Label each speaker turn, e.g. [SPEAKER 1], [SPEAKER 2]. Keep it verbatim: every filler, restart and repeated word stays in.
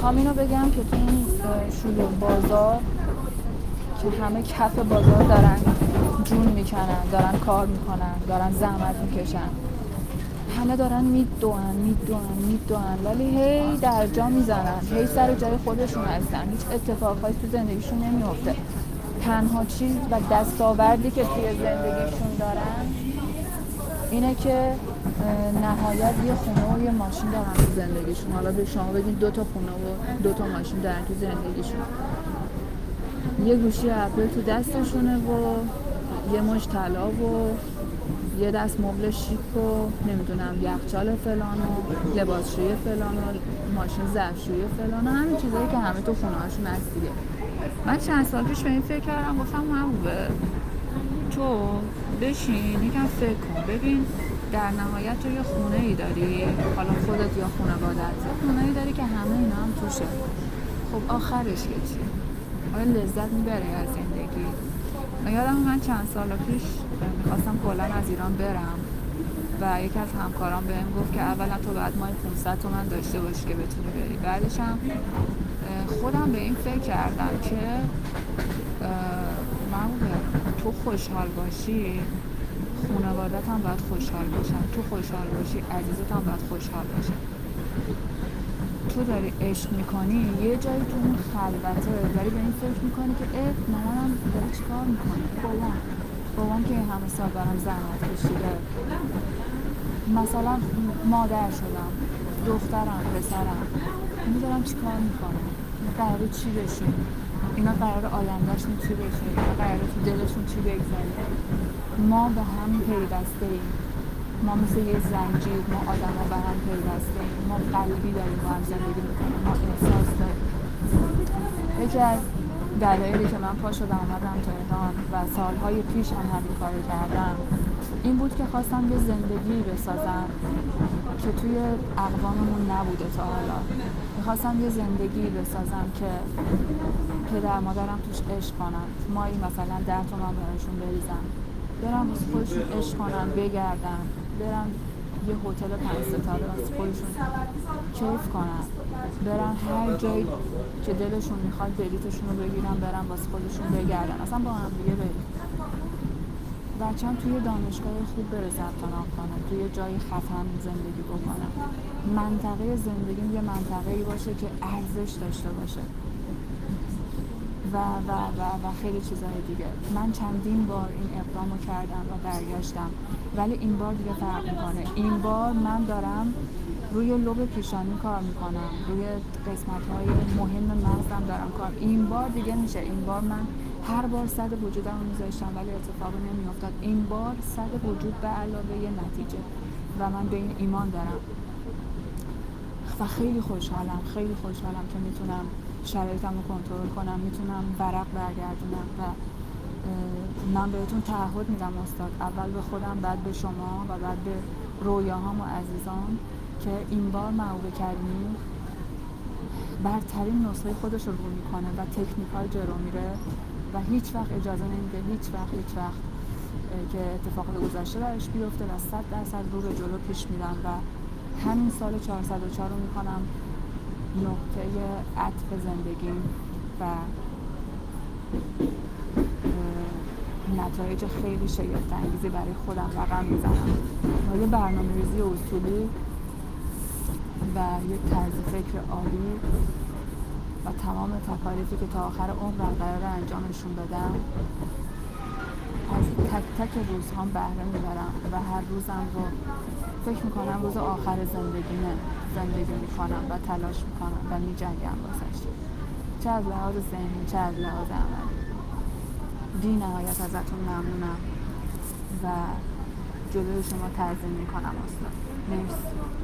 [SPEAKER 1] میخوام اینو بگم که تو این شلوغ بازار که همه کف بازار دارن جون میکنن، دارن کار میکنن، دارن زحمت میکشن، همه دارن میدوئن میدوئن میدوئن ولی هی در جا میزنن، هی سر جای خودشون هستن، هیچ اتفاقایی تو زندگیشون نمیفته. تنها چیز و دستاوردی که توی زندگیشون دارن اینه که نهایت یه خونه و یه ماشین دارن تو زندگیشون. حالا به شما بگین دو تا خونه و دو تا ماشین دارن تو زندگیشون، یه گوشی اپل تو دستشونه و یه مش طلا و یه دست مبل شیک و نمیدونم یخچال فلان و لباسشویی فلان و ماشین ظرفشویی فلان و همین چیزایی که همه تو خونه هاشون هست دیگه. من چند سال پیش به این فکر کردم، گفتم محبوبه تو بشین یکم فکر کن، ببین در نهایت تو یه خونه ای داری، حالا خودت یا خانواده‌ات، یه خونه ای داری که همه اینا هم توشه. خب آخرش که چی؟ آیا لذت میبری از زندگی؟ یادم من چند سال پیش میخواستم کلا از ایران برم و یکی از همکاران بهم گفت که اولا تو باید ماه پانصد تومن داشته باشی که بتونی بری. بعدش هم خودم به این فکر کردم که محبوبه تو خوشحال باشی خانواده‌ت هم باید خوشحال باشن، تو خوشحال باشی عزیزت هم باید خوشحال باشن. تو داری عشق میکنی یه جایی تو اون خلوته داری به این فکر میکنی که اه مامانم داره چیکار میکنه، بابام بابام که همه سال برام زحمت کشیده، مثلا مادر شدم، دخترم، پسرم، اینا دارم چیکار میکنم، اینا قراره چی بشین، اینا قراره آیندهشون چی بشه، اینا قراره تو دلشون چی بگذاره. ما به هم پیوسته ایم، ما مثل یه زنجیر، ما آدم ها به هم پیوسته ایم، ما قلبی داریم با هم زندگی میکنیم، ما احساس داریم. یکی از دلایلی که من پا شدم آمدم تهران و سالهای پیش هم همین کار کردم این بود که خواستم یه زندگی بسازم که توی اقواممون نبوده تا حالا. میخواستم یه زندگی بسازم که پدر مادرم توش عشق کنن، مایی مثلا ده تومن براشون بریزم، برم واسه خودشون عشق کنن، بگردن، برن یه هتل پنج ستاره واسه خودشون کیف کنن، برن هر جایی که دلشون میخواد بلیتشون رو بگیرن برن واسه خودشون بگردن، اصلا با هم دیگه بریم. بچه‌م توی دانشگاه خوب بره ثبت نام کنه، توی جای خفن زندگی بکنه، منطقه زندگیم یه منطقه‌ای باشه که ارزش داشته باشه و و و و خیلی چیزهای دیگه. من چندین بار این اقدامو کردم و برگشتم ولی این بار دیگه فرق میکنه. این بار من دارم روی لوب پیشانی کار میکنم، روی قسمت‌های مهم مغزم دارم کار. این بار دیگه میشه. این بار من هر بار صد وجودم رو میذاشتم ولی اتفاقی نمیافتاد. این بار صد وجود به علاوه یه نتیجه و من به این ایمان دارم و خیلی خوشحالم خیلی خوشحالم که میتونم شرایطم رو کنترل کنم، میتونم ورق برگردونم و من بهتون تعهد میدم استاد، اول به خودم، بعد به شما و بعد به رویاهام و عزیزان که این بار محبوبه کریمی برترین نسخه خودش رو رو میکنه و تکنیک‌های جلو میره و هیچ وقت اجازه نمیده هیچ وقت هیچ وقت که اتفاقات گذشته برش بیفته و صد درصد رو به جلو پیش میرم و همین سال چهارصد و چهار رو میکنم نقطه عطف زندگیم و نتایج خیلی شگفت انگیزی برای خودم رقم میزنم. یه برنامه‌ریزی اصولی و یک طرز فکر عالی و تمام تکالیفی که تا آخر عمرم قراره انجامشون بدم از تک تک روزهام بهره میبرم و هر روزم رو فکر میکنم روز آخر زندگیمه، زندگی میکنم و تلاش میکنم و میجنگم واسش، چه از لحاظ ذهنی چه از لحاظ عملی. بی نهایت ازتون ممنونم و جلوی شما تعظیم میکنم استاد. مرسی.